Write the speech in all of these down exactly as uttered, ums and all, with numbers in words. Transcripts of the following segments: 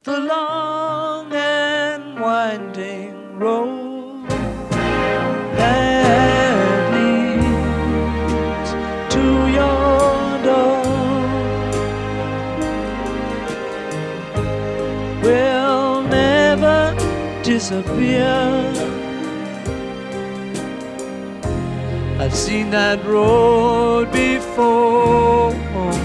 the long and winding road that leads to your door will never disappear. I've seen that road before.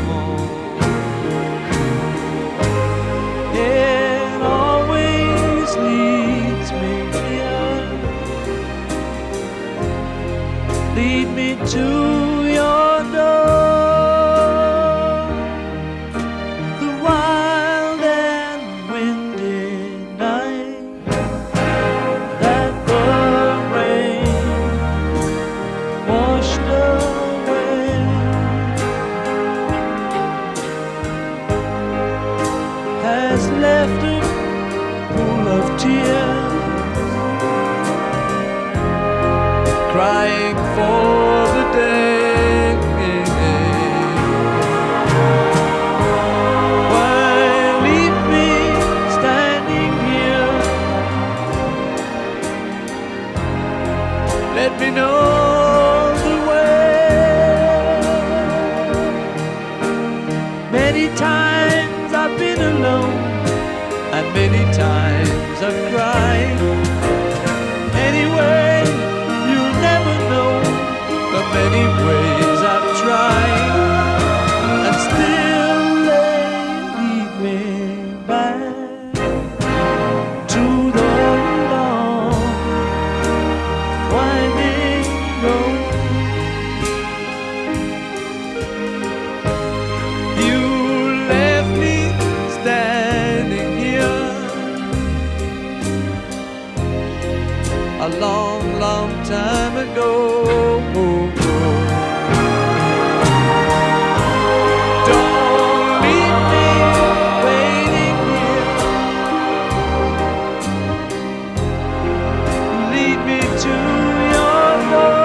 It always leads me here. Lead me to your door. The wild and windy night that the rain washed away has left a pool of tears, crying for the day why leave me standing here? Let me know the way. Many times I've been alone, and many times I've cried. Anyway, you'll never know the many ways I've tried, and still they lead me back to the long winding road. You left me standing here a long, long time ago. Don't leave me waiting here. Lead me to your door.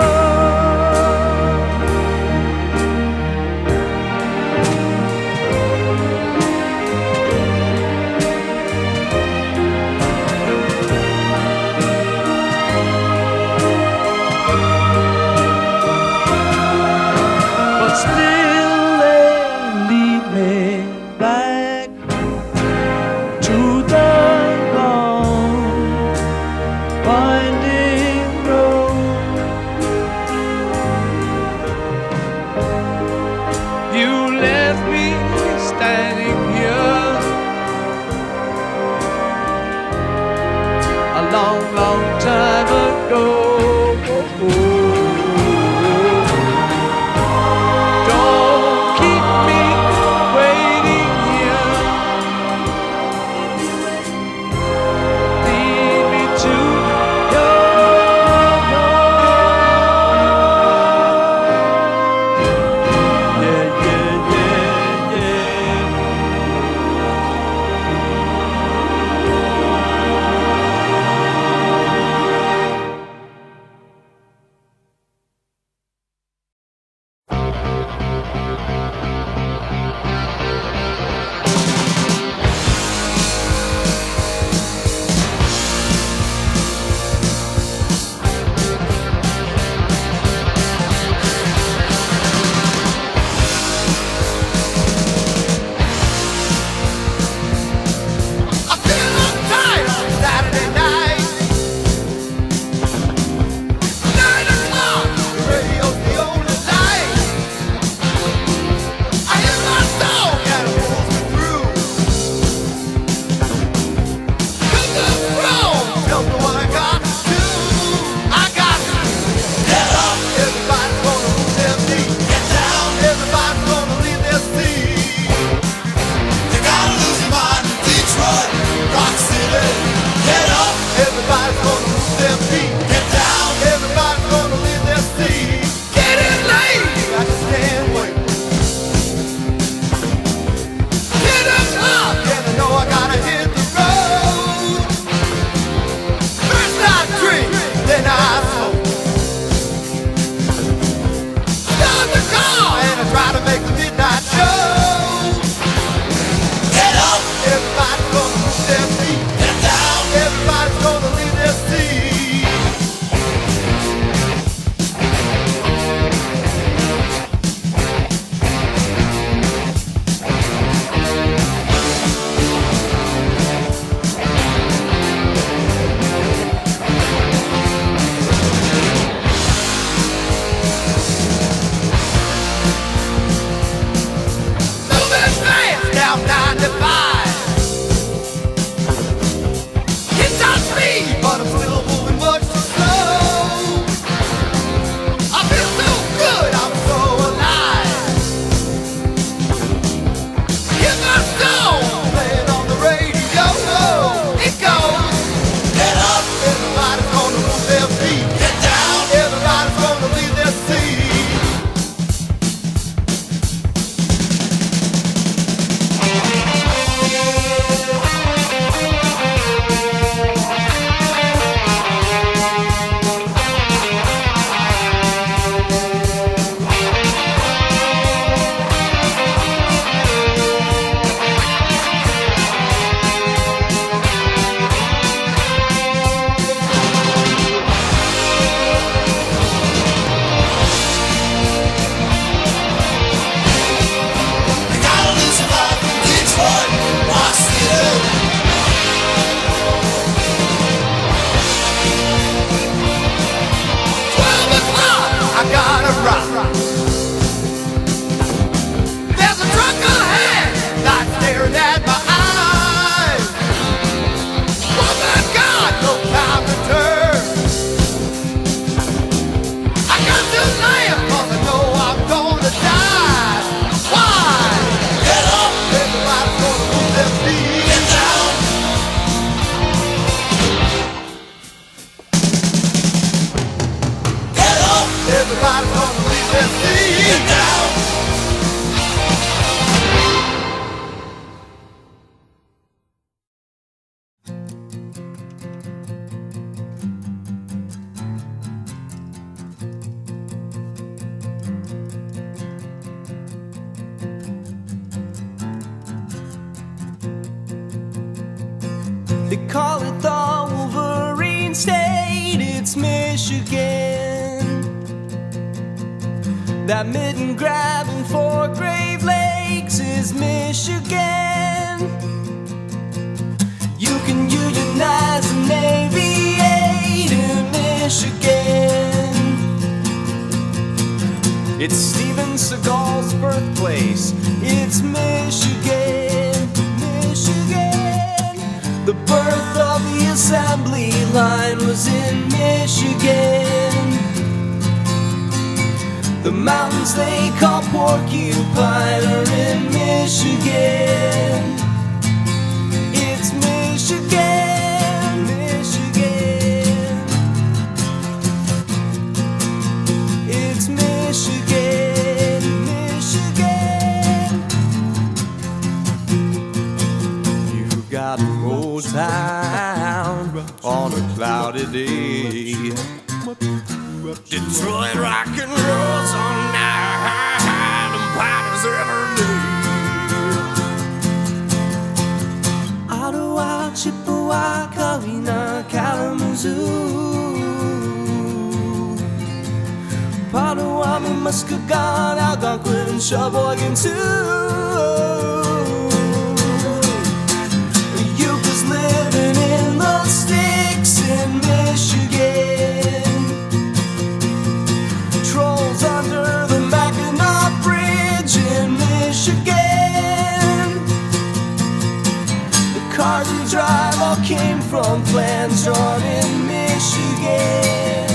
their feet. Get down. Everybody's gonna leave their seat. They call it the Wolverine State, it's Michigan. That mitten grabbing for Grave Lakes is Michigan. You can unionize and aviate in Michigan. It's Steven Seagal's birthplace, it's Michigan, Michigan. The birth of the assembly line was in Michigan. The mountains they call Porcupine are in Michigan. It's Michigan, Michigan. It's Michigan, Michigan. You've got Motown on a cloudy day. Detroit rock and roll's on night and parties every day. Ottawa, Chippewa, Galena, Kalamazoo, Potawatomi, Muskegon, Algonquin, and Sheboygan too. Euchre's living in the sticks in Michigan. Trolls under the Mackinac Bridge in Michigan. The cars we drive all came from plants drawn in Michigan.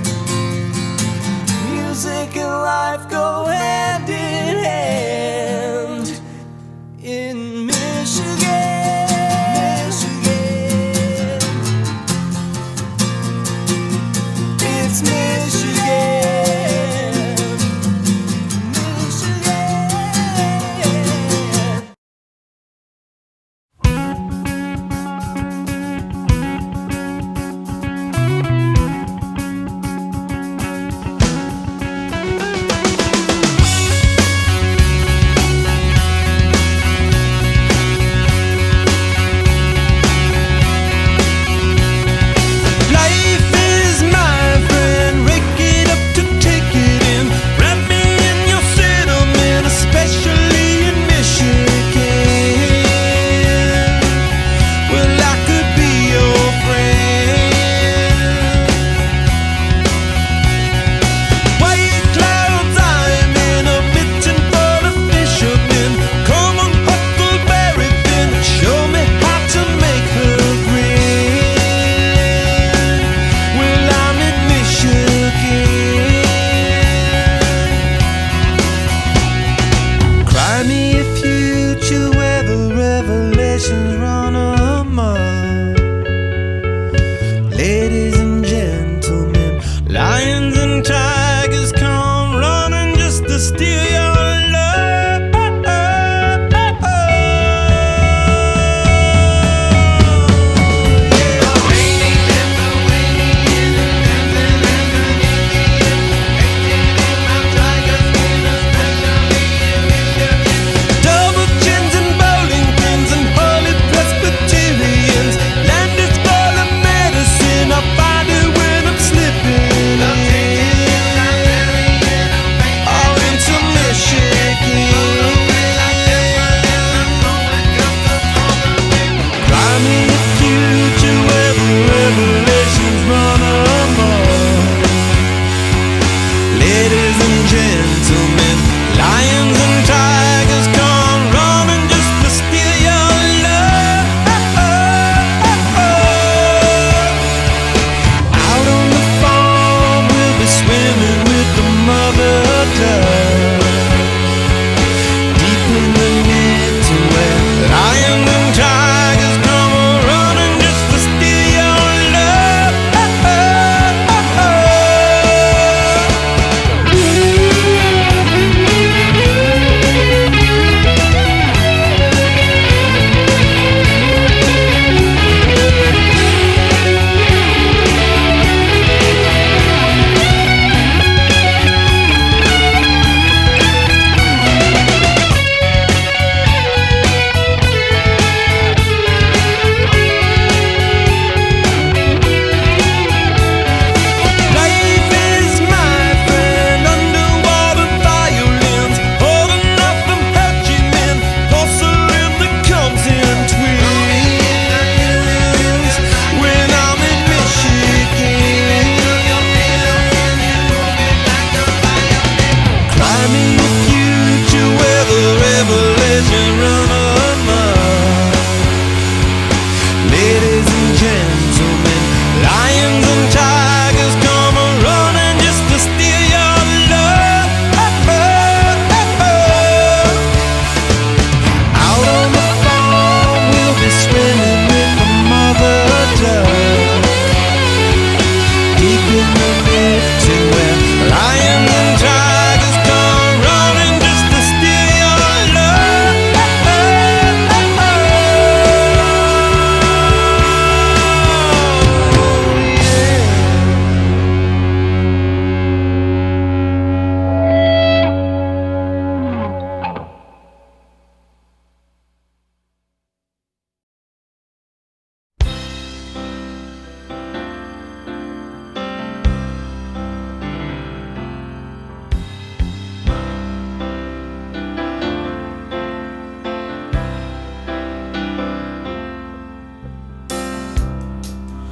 Music and life go hand in hand in Michigan, Michigan. It's Michigan, Michigan.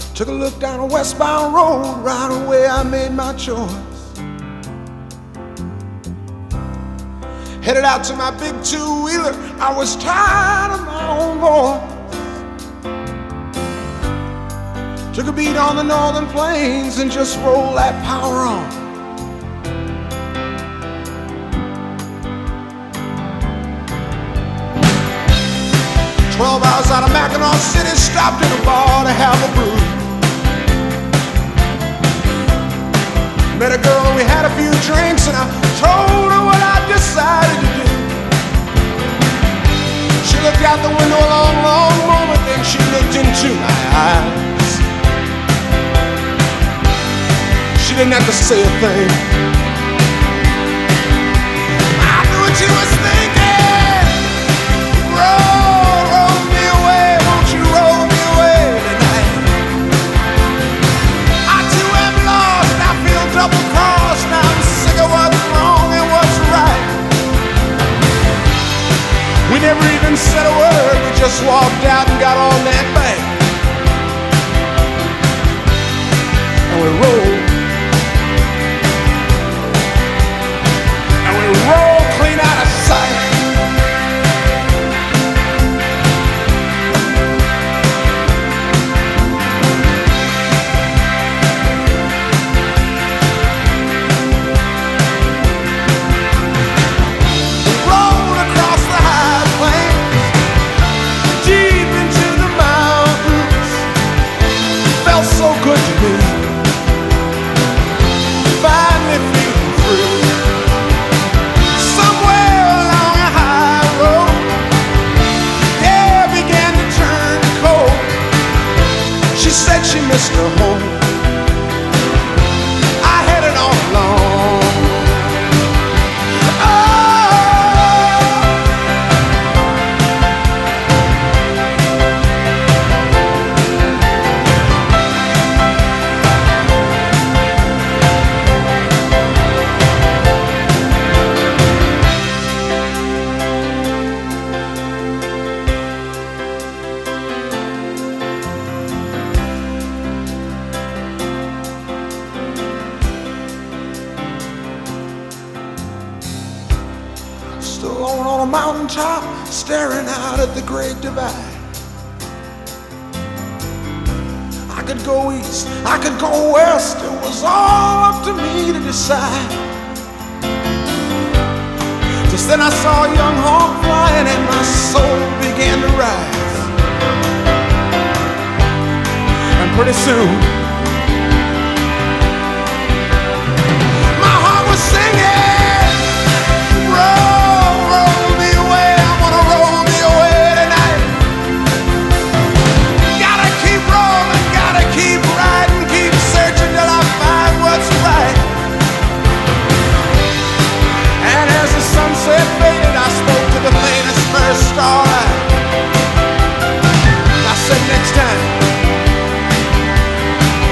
Took a look down a westbound road, right away I made my choice. Headed out to my big two-wheeler, I was tired of my own voice. Took a beat on the northern plains and just rolled that power on. Twelve hours out of Mackinac City, stopped in a bar to have a brew. Met a girl and we had a few drinks, and I told her what I decided to do. She looked out the window a long, long moment, then she looked into my eyes. She didn't have to say a thing. I knew what she was thinking. Roll, roll me away, won't you roll me away tonight? I too am lost, I feel double-crossed. Now I'm sick of what's wrong and what's right. We never even said a word, we just walked out and got on that bank. And we rolled. And we rolled clean out of sight. So good to me, finally feeling free. Somewhere along a high road, the air began to turn cold. She said she missed her home. I headed on along. Still alone on a mountaintop, staring out at the Great Divide. I could go east, I could go west, it was all up to me to decide. Just then I saw a young hawk flying and my soul began to rise. And pretty soon, my heart was singing, roll. Starlight. I said next time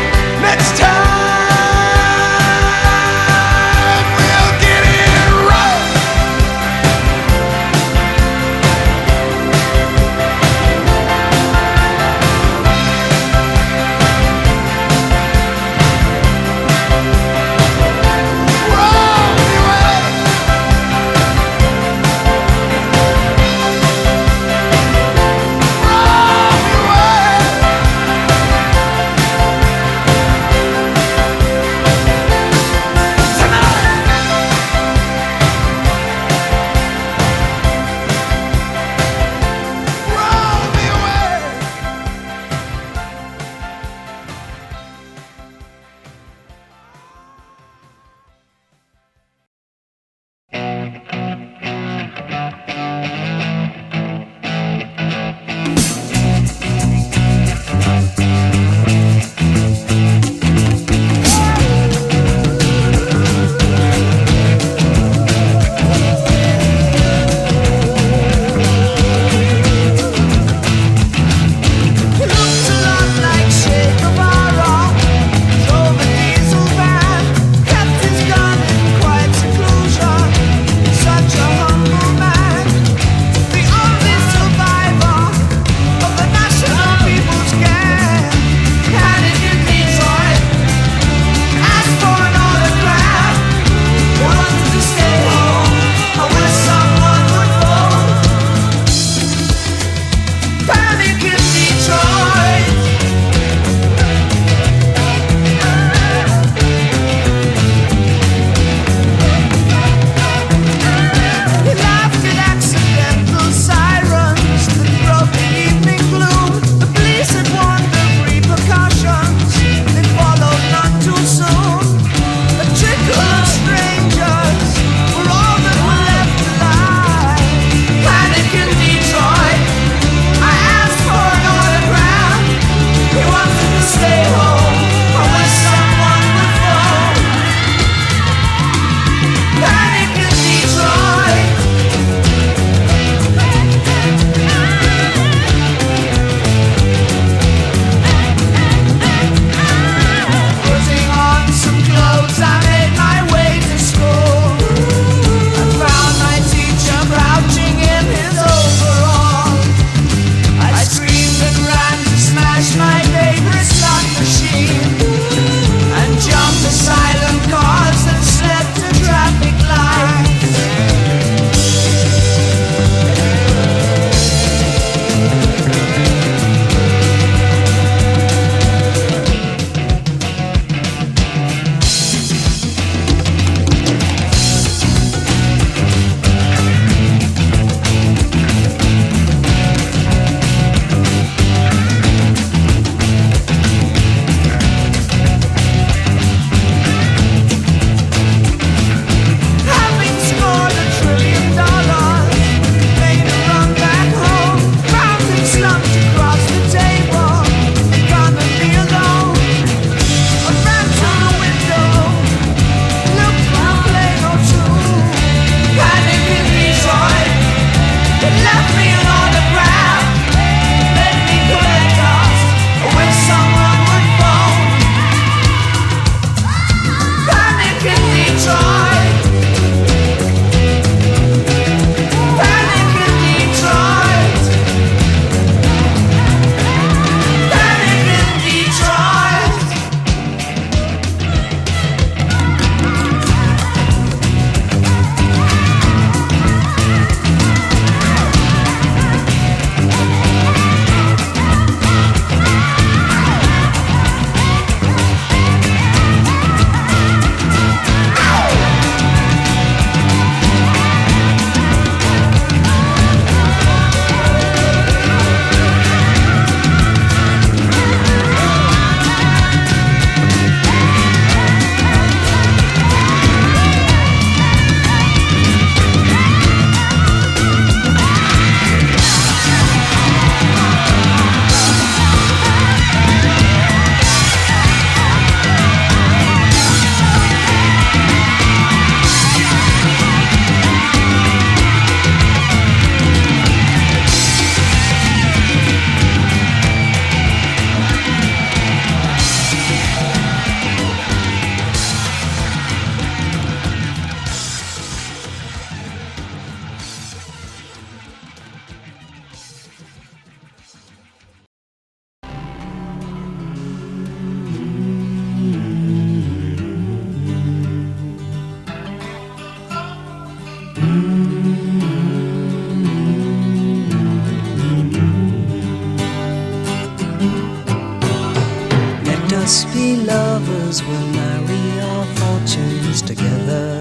must be lovers, we'll marry our fortunes together.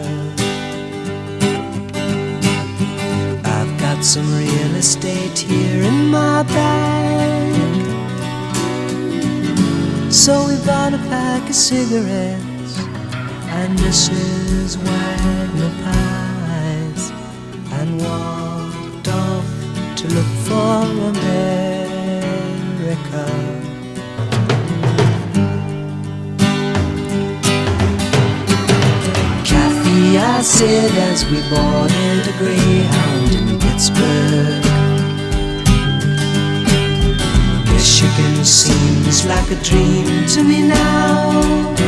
I've got some real estate here in my bag, so we bought a pack of cigarettes and Missus Wagner pies, and walked off to look for America. Kathy, I said as we boarded a Greyhound in Pittsburgh, Michigan seems like a dream to me now.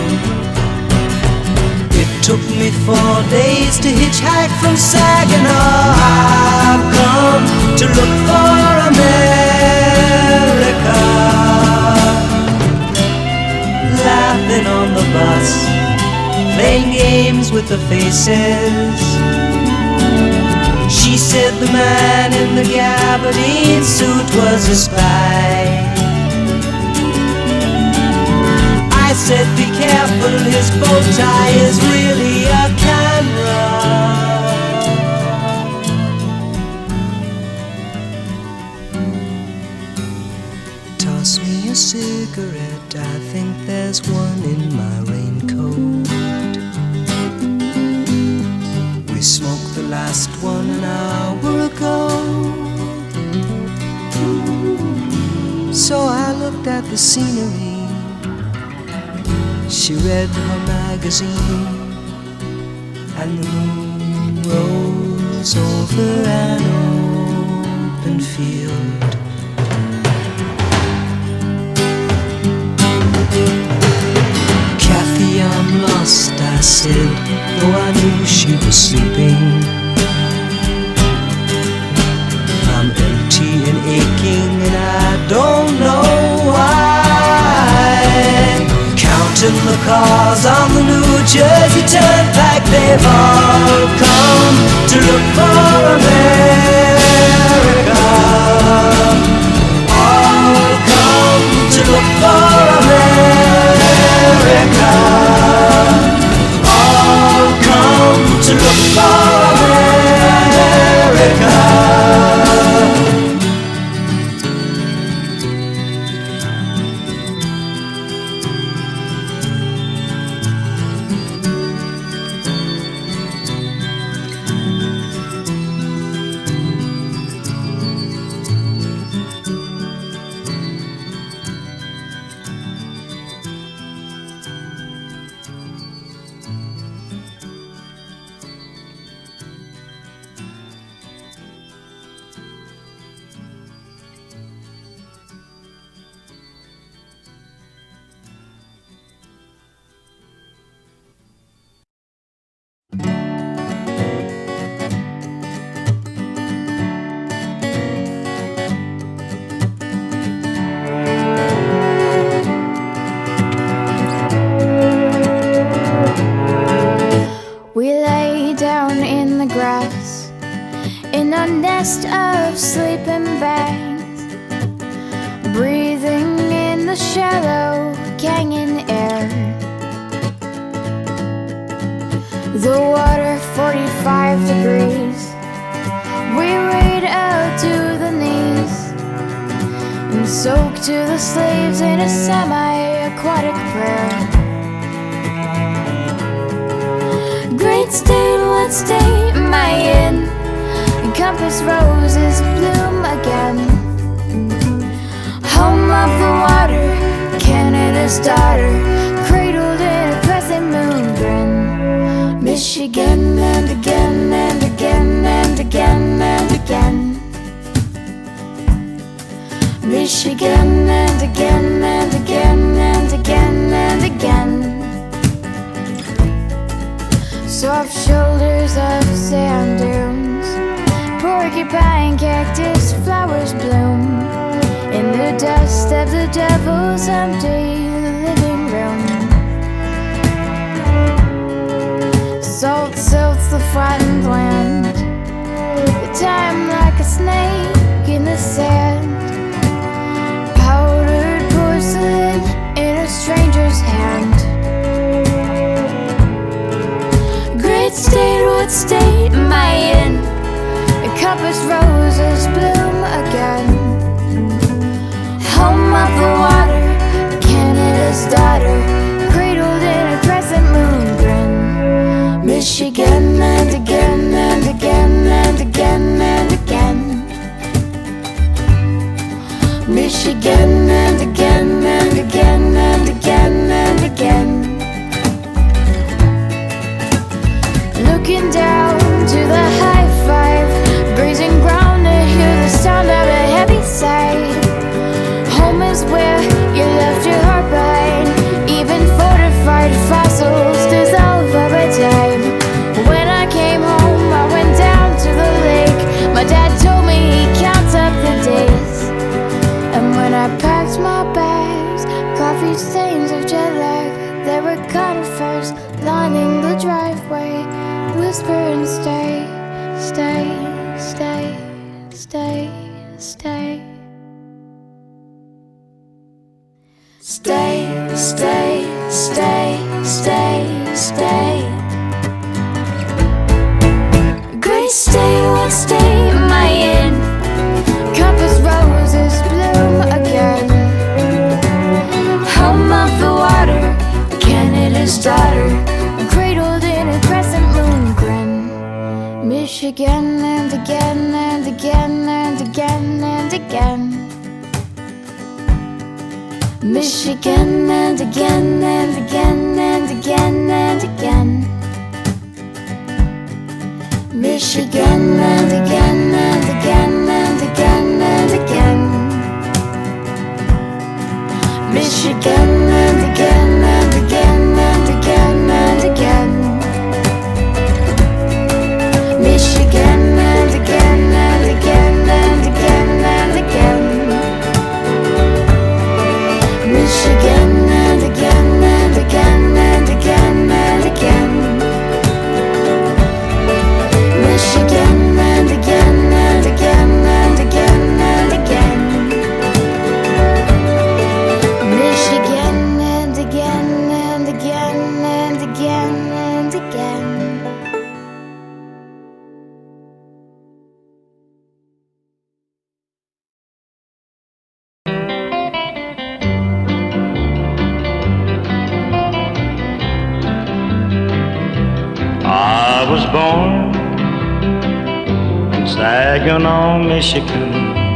It took me four days to hitchhike from Saginaw. I've come to look for America. Laughing on the bus, playing games with the faces. She said the man in the gabardine suit was a spy. I said be careful, his bow tie is really a camera. Toss me a cigarette, I think there's one in my raincoat. We smoked the last one an hour ago. So I looked at the scenery. She read her magazine, and the moon rose over an open field. Kathy, I'm lost, I said, though I knew she was sleeping. I'm empty and aching, and I don't know why. Counting the cars on the New Jersey Turnpike, they've all come to look for America. All come to look for America. All come to look for America. We lay down in the grass in a nest of sleeping bags, breathing in the shallow canyon air. The water forty-five degrees, we wade out to the knees and soak to the sleeves in a semi-aquatic prayer. Great state, what state am I in? Compass roses bloom again. Home of the water, Canada's daughter, cradled in a crescent moon grin. Michigan and again and again and again and again. Michigan and again and again and again and again. Soft shoulders of sand dunes, porcupine cactus flowers bloom in the dust of the devil's empty living room. Salt silts the flattened land, the time like a snake in the sand. Powdered porcelain in a stranger's cars lining the driveway, whispering stay, stay, stay, stay, stay. Stay, stay, stay, stay, stay. Great state, what state am I in? Compass roses bloom again. Home of the water, Canada's daughter, cradled in a crescent moon grin. Michigan and again and again and again and again. Michigan and again and again and again and again. Michigan and again and again and again and again. Michigan and again and again and again and again. Michigan and again and again and again and again. Michigan and again and again and again and again. Michigan and again and again and again and again. Michigan and again and again and again and again. I was born in Saginaw, Michigan.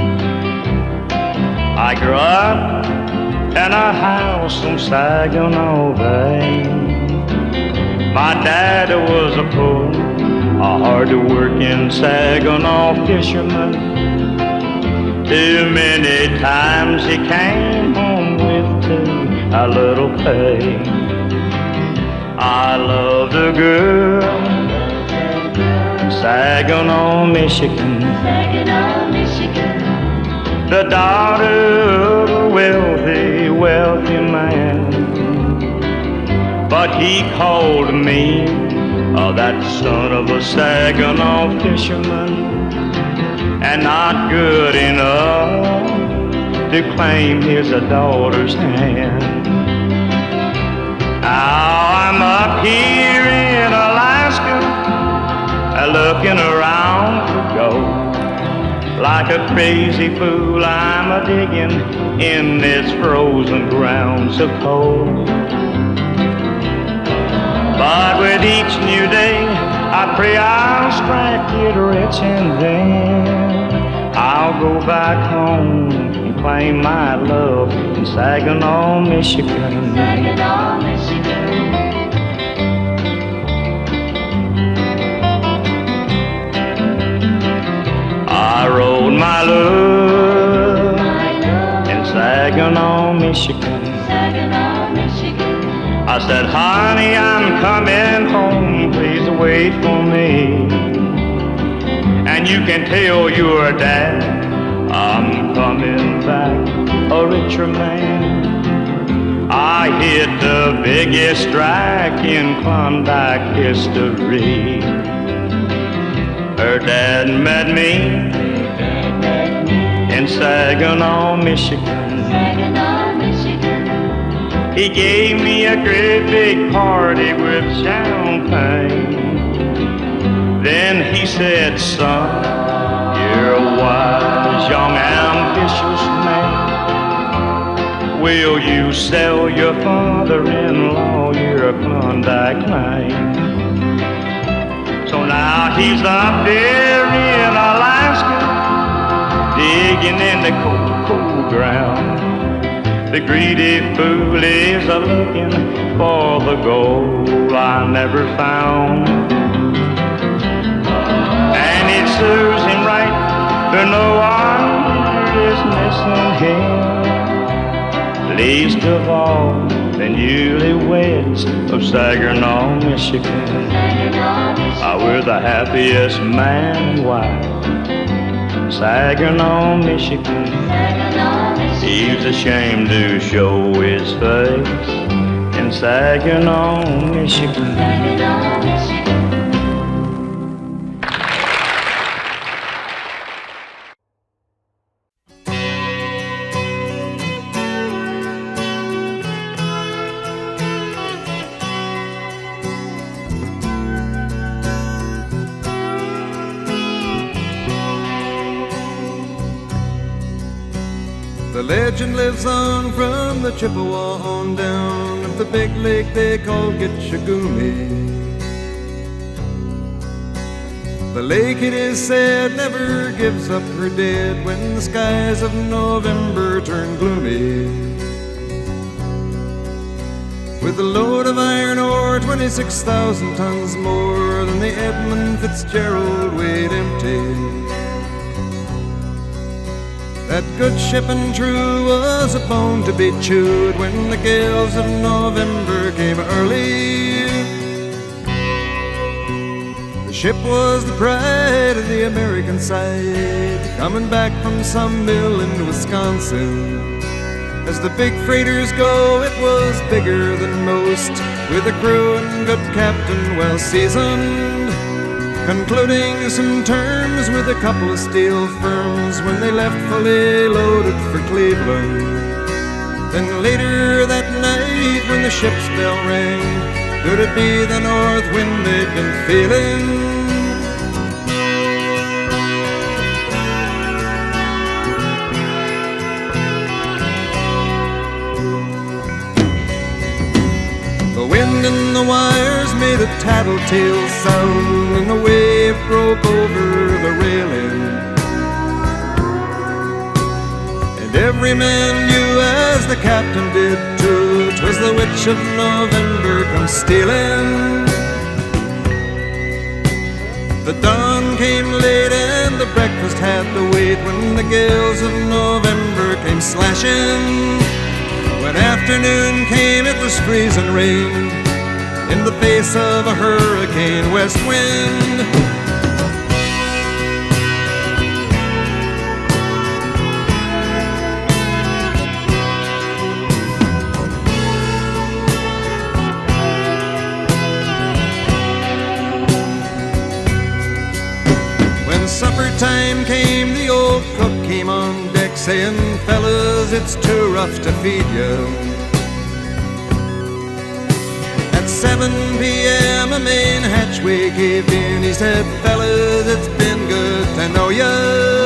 I grew up in a house in Saginaw Bay. My daddy was a poor, a hard-working Saginaw fisherman. Too many times he came home with too a little pay. I loved a girl in Saginaw, Michigan, Saginaw, Michigan. the daughter of a wealthy, wealthy man. But he called me uh, that son of a Saginaw fisherman, and not good enough to claim his daughter's hand. Now I'm up here in Alaska, looking around for gold. Like a crazy fool, I'm a digging in this frozen ground so cold. But with each new day, I pray I'll strike it rich, and then I'll go back home and claim my love in Saginaw, Michigan. Saginaw, Michigan. I rode my love in Saginaw, Michigan. Saginaw, Michigan. I said, honey, I'm coming home, please wait for me. And you can tell your dad I'm coming back a richer man. I hit the biggest strike in Klondike history. Her dad met me in Saginaw, Michigan. Saginaw, Michigan. He gave me a great big party with champagne. Then he said, son, you're a wise, young, ambitious man. Will you sell your father-in-law your Klondike claim? So now he's up there in Alaska, digging in the cold, cold ground. The greedy fool is a-looking for the gold I never found. And it serves him right, for no one is missing him, least of all the newlyweds of Saginaw, Michigan. I were the happiest man and wife, Saginaw, Michigan. He was ashamed to show his face in Saginaw, Michigan. Saginaw, Michigan. The legend lives on from the Chippewa on down of the big lake they call Gitchagumi. The lake, it is said, never gives up her dead when the skies of November turn gloomy. With a load of iron ore, twenty-six thousand tons more than the Edmund Fitzgerald weighed empty. That good ship and true was a bone to be chewed when the gales of November came early. The ship was the pride of the American side, coming back from some mill in Wisconsin. As the big freighters go, it was bigger than most, with a crew and good captain well seasoned, concluding some terms with a couple of steel firms when they left fully loaded for Cleveland. Then later that night when the ship's bell rang, could it be the north wind they'd been feeling? The wind in the wires made a tattletale sound, and a wave broke over the railing. And every man knew, as the captain did too, 'twas the witch of November come stealing. The dawn came late and the breakfast had to wait when the gales of November came slashing. When afternoon came, it was freezing rain in the face of a hurricane west wind. When supper time came, the old cook came on deck saying, "Fellas, it's too rough to feed you." At seven p.m. a main hatchway caved in. He said, "Fellas, it's been good to know you."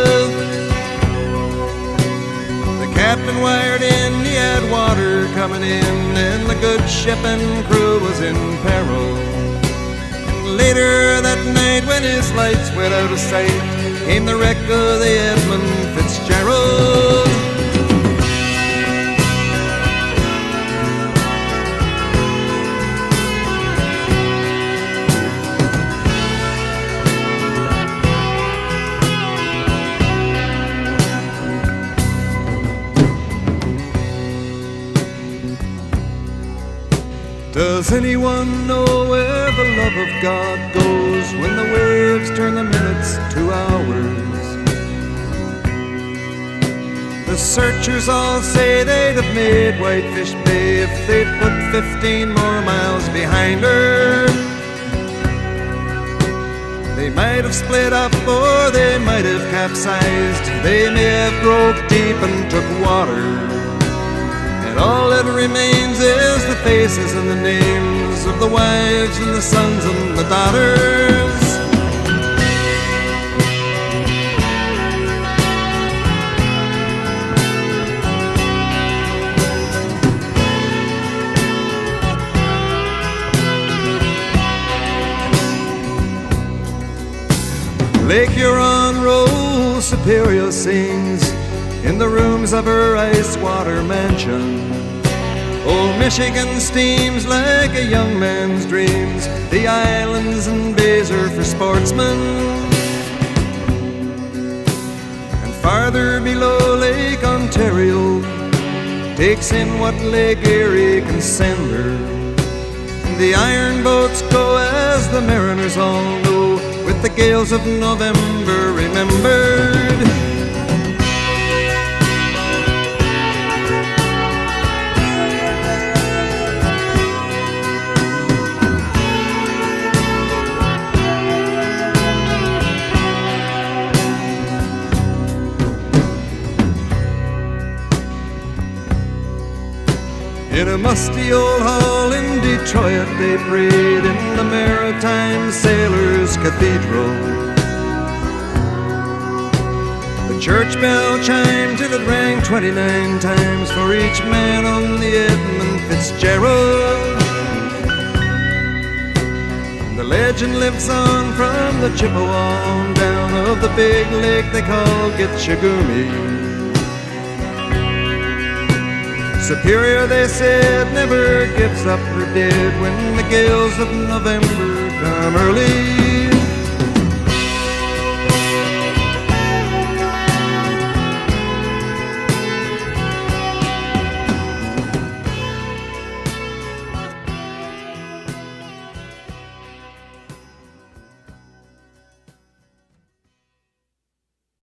The captain wired in, he had water coming in, and the good ship and crew was in peril. And later that night, when his lights went out of sight, came the wreck of the Edmund Fitzgerald. Does anyone know where the love of God goes when the waves turn the minutes to hours? The searchers all say they'd have made Whitefish Bay if they'd put fifteen more miles behind her. They might have split up or they might have capsized. They may have broke deep and took water. All that remains is the faces and the names of the wives and the sons and the daughters. Lake Huron rolls, Superior sings in the rooms of her ice water mansion. Old Michigan steams like a young man's dreams. The islands and bays are for sportsmen. And farther below, Lake Ontario takes in what Lake Erie can send her. And the iron boats go, as the mariners all know, with the gales of November remembered. In a musty old hall in Detroit, they prayed in the Maritime Sailors Cathedral. The church bell chimed till it rang twenty-nine times for each man on the Edmund Fitzgerald. The legend lives on from the Chippewa on down of the big lake they call Gitchagumi. Superior, they said, never gives up her dead when the gales of November come early